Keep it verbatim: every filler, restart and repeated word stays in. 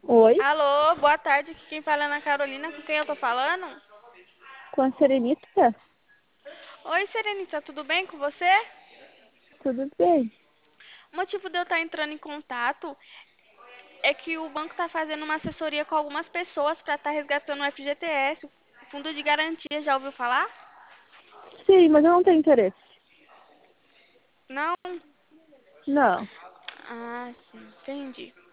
Oi, Alô, boa tarde. Aqui quem fala é Ana Carolina. Com quem eu tô falando? com a Serenita? Oi, Serenita, tudo bem com você? Tudo bem? O motivo de eu estar entrando em contato é que o banco está fazendo uma assessoria com algumas pessoas para estar resgatando o F G T S, o Fundo de Garantia. Já ouviu falar? Sim, mas eu não tenho interesse. Não? Não. Ah, sim, entendi.